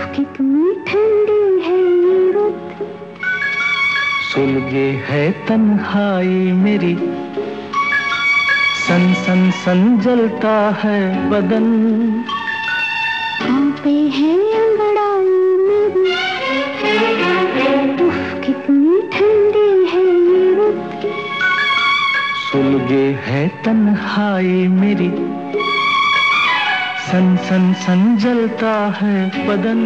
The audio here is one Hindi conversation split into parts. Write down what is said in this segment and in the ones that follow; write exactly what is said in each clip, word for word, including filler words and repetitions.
कितनी ठंडी है ये रुत, सुलगे है तन्हाई मेरी, सन सन सन जलता है बदन, कांपे है अंगड़ाई मेरी, उफ कितनी ठंडी है ये रुत, सुलगे है तन्हाई मेरी, सन सन सन जलता है बदन,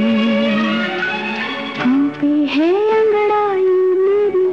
कांपे है अंगड़ाई मेरी।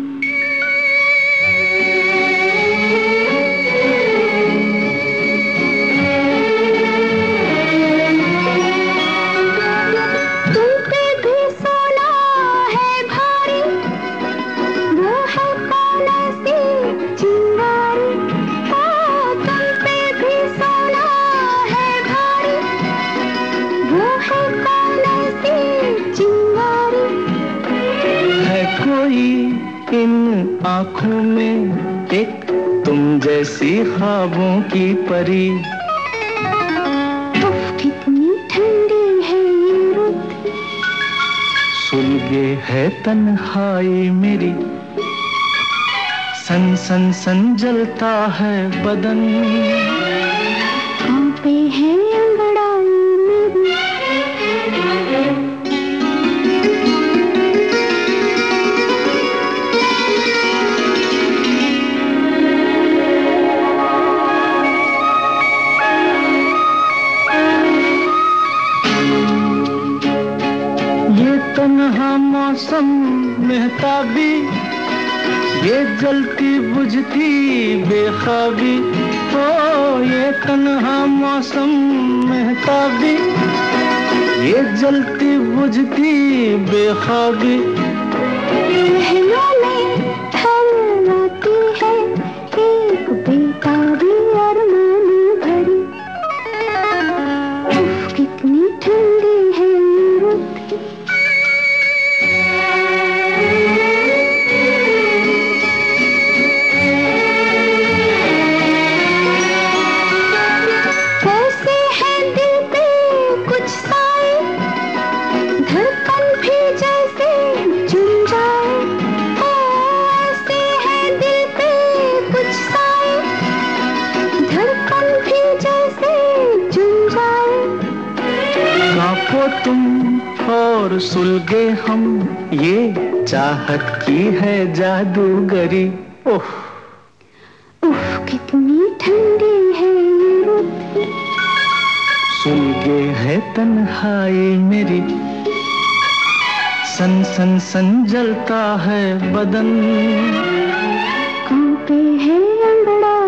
तुम पे भी सोना है भारी, वो है कौन ऐसी चिंगारी, ओ तुम पे भी सोना है भारी, वो है कौन ऐसी चिंगारी। है कोई इन आँखों में एक तुम जैसी ख्वाबों की परी, उफ कितनी ठंडी है ये रुत, सुलगे है तन्हाई मेरी, सन सन सन जलता है बदन, कांपे है अंगड़ाई मेरी। ये तन्हा मौसम मेहताबी, ये जलती बुझती बेख्वाबी, ओ ये तन्हा मौसम मेहताबी, ये जलती बुझती बेख्वाबी, पहलों में ढलती है एक बेताबी अरमान भरी, उफ कितनी ठंडी है ये रुत, कैसे है दिल पे कुछ साए, धड़कन भी जैसे झूम जाए, ओ ऐसे है दिल पे कुछ साए, धड़कन भी जैसे झूम जाए। कांपो तुम और सुलगे हम, ये चाहत की है जादूगरी, ओह उफ कितनी ठंडी है ये रुत, सुलगे है तन्हाई मेरी, सन सन सन जलता है बदन, कांपे है अंगड़ाई